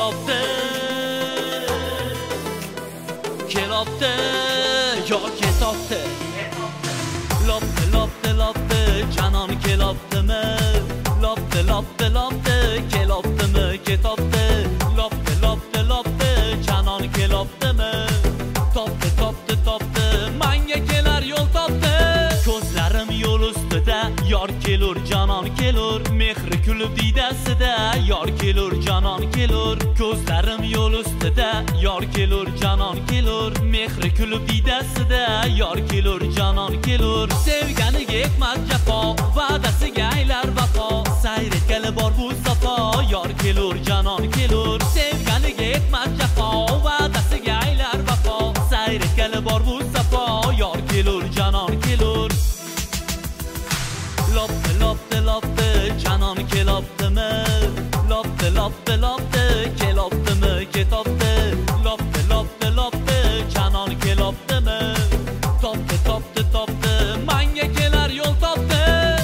kelopti, kelopti, yo ketopti. Lopti, lopti, lopti, canon keloptimi? Lopti, lopti, lopti, keloptimi, ketopti? Lopti, lopti, lopti, canon keloptimi? Topti, topti, topti, manga kelar yo'l topti. Ko'zlarim yo'l ustida, yor kelur, canon kelur. Mehri kulib diydasida, yor kelur, canon kelur. Ko'zlarim yo'l ustida, yor kelur, canon kelur. Mehri kulib diydasida, yor kelur, canon kelur. Sevganiga hikmat jafo, va'dasiga aylar vafo. Sayr etgali bor bu safo, yor kelur, canon kelur. Sevganiga hikmat jafo, va'dasiga aylar vafo. Sayr etgali bor bu safo, yor kelur, canon kelur. Lopti, lopti, lopti, canon keloptimi? Lopti, lopti, lopti, keloptimi, ketopti? Lopti, lopti, lopti, canon keloptimi? Topti, topti, topti, manga kelar yo'l topti.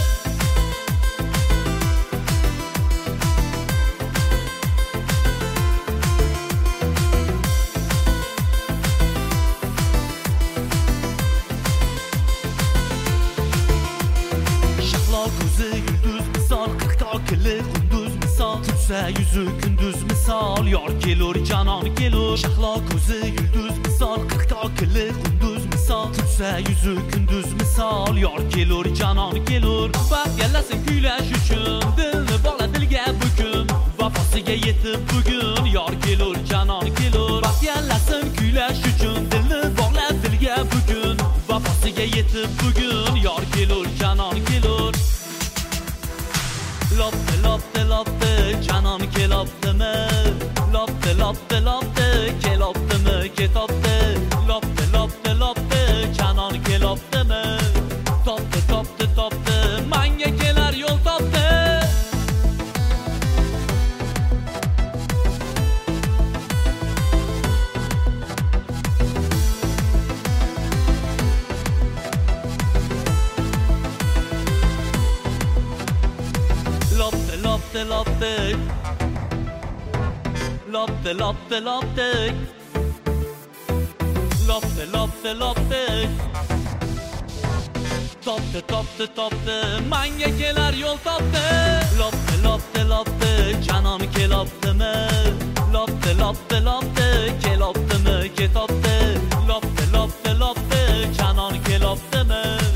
Shahlo ko'zi yulduz misol, qirqtokili qunduz misol. Tursa yuzi kunduz misol, yor kelur, canon kelur. Shahlo ko'zi yulduz misol, qirqtokili qunduz misol. Tursa yuzi kunduz misol, yor kelur, canon kelur. Vaqt yallasin kuylash uchun, dilni bog'la dilga bugun. Vafosiga yetib bugun, yor kelur, canon kelur. Vaqt yallasin kuylash uchun, dilni bog'la dilga bugun. Vafosiga yetib bugun, yor kelur, canon kelur. Lopti, lopti, lopti, canon keloptimi? Lopti, lopti, lopti, keloptimi, ketopti? Lopti, lopti, lopti, canon keloptimi? Topti, topti, topti, manga kelar yo'l topti. Lopti, lopti, lopti, lopti, lopti, lopti, lopti, lopti, lopti, topti, topti, topti, manga kelar yo'l topti. Lopti, lopti, lopti, canon keloptimi? Lopti, lopti, lopti, keloptimi, ketopti? Lopti, lopti, lopti, canon keloptimi?